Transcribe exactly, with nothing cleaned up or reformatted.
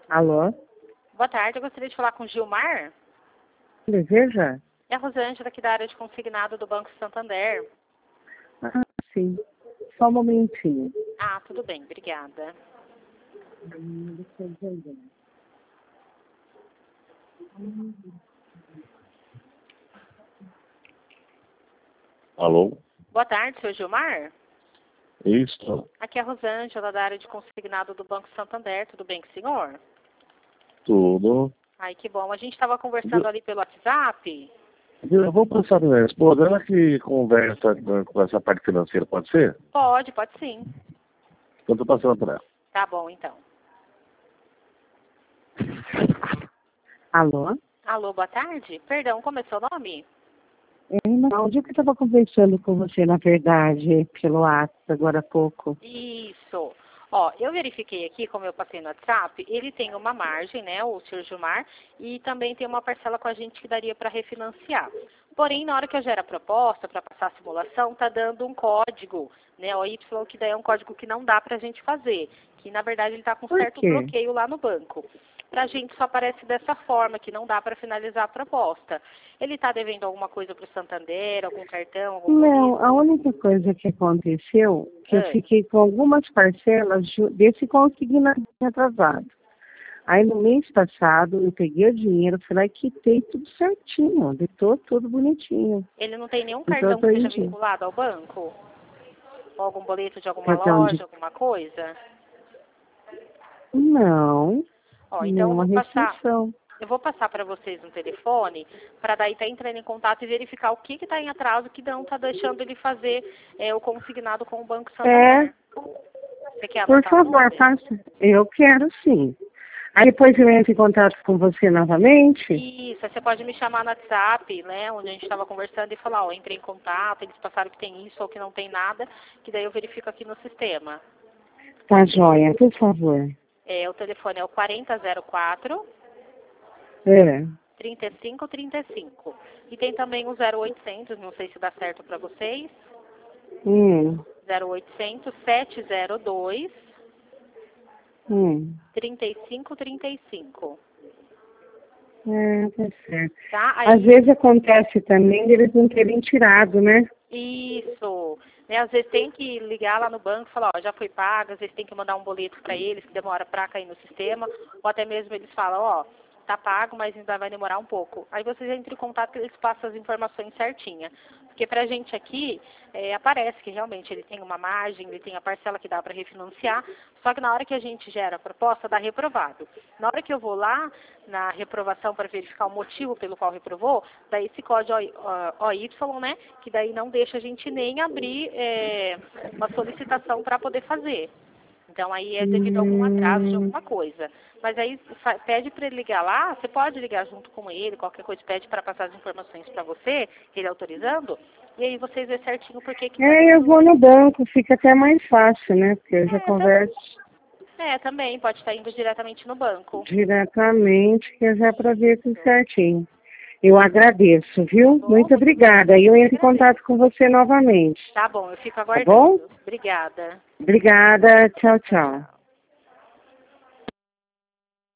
Alô? Boa tarde, eu gostaria de falar com o Gilmar. Deseja? É a Rosângela aqui da área de consignado do Banco Santander. Ah, sim. Só um momentinho. Ah, tudo bem, obrigada. Alô? Boa tarde, senhor Gilmar. Isso, Aqui é a Rosângela da área de consignado do Banco Santander. Tudo bem com o senhor? tudo. Ai, que bom. A gente estava conversando ali pelo WhatsApp. Eu vou passar para minha esposa, ela que conversa né, com essa parte financeira, pode ser? Pode, pode sim. Então estou passando para ela. Tá bom, então. Alô? Alô, boa tarde. Perdão, como é seu nome? É, não, o dia que eu estava conversando com você, na verdade, pelo WhatsApp, agora há pouco. Isso. Ó, eu verifiquei aqui, como eu passei no WhatsApp, ele tem uma margem, né, o senhor Gilmar, e também tem uma parcela com a gente que daria para refinanciar. Porém, na hora que eu gero a proposta para passar a simulação, tá dando um código, né, o Y, que daí é um código que não dá para a gente fazer, que na verdade ele está com Por certo quê? bloqueio lá no banco. Para a gente só aparece dessa forma, que não dá para finalizar a proposta. Ele está devendo alguma coisa para o Santander, algum cartão, algum Não, boleto? a única coisa que aconteceu, que eu Ah. fiquei com algumas parcelas ju- desse consignado atrasado. Aí no mês passado, eu peguei o dinheiro, fui lá e quitei tudo certinho, deitou tudo bonitinho. Ele não tem nenhum Então cartão eu tô que seja em dia. vinculado ao banco? Ou algum boleto de alguma Cartão de... loja, alguma coisa? Não, Ó, então eu nenhuma vou passar, restrição. eu vou passar para vocês um telefone, para daí estar entrando em contato e verificar o que está em atraso que não está deixando ele fazer é, o consignado com o Banco É, Santander. Você quer por anotar o favor, número? faça. Eu quero sim. Aí depois eu entro em contato com você novamente. Isso, aí você pode me chamar no WhatsApp, né, onde a gente estava conversando e falar, ó, entrei em contato, eles passaram que tem isso ou que não tem nada, que daí eu verifico aqui no sistema. Tá joia, por favor. É, o telefone é o quarenta zero quatro, É. trinta e cinco trinta e cinco. E tem também o zero oitocentos, não sei se dá certo para vocês, Hum. zero oitocentos, sete zero dois, Hum. trinta e cinco trinta e cinco. É, tá certo. Tá? Às Aí, vezes acontece também deles não terem tirado, né? isso. Né, às vezes tem que ligar lá no banco e falar, ó, já foi pago, às vezes tem que mandar um boleto para eles, que demora para cair no sistema, ou até mesmo eles falam, ó, tá pago, mas ainda vai demorar um pouco. Aí vocês entram em contato que eles passam as informações certinha. Porque pra gente aqui, é, aparece que realmente ele tem uma margem, ele tem a parcela que dá para refinanciar, só que na hora que a gente gera a proposta, dá reprovado. Na hora que eu vou lá na reprovação para verificar o motivo pelo qual reprovou, daí esse código O Y, né, que daí não deixa a gente nem abrir é, uma solicitação para poder fazer. Então aí é devido a algum atraso de Hum. alguma coisa. Mas aí fa- pede para ele ligar lá, você pode ligar junto com ele, qualquer coisa, pede para passar as informações para você, ele autorizando, e aí vocês vê certinho por que que tá É, eu dando... vou no banco, fica até mais fácil, né? Porque eu já É, tam- converso é, também, pode estar indo diretamente no banco. diretamente, que é já para ver tudo certinho. Eu agradeço, viu? Bom, Muito muito obrigada. E eu entro em agradeço. contato com você novamente. Tá bom, eu fico Tá bom? aguardando. Obrigada. Obrigada. Tchau, tchau.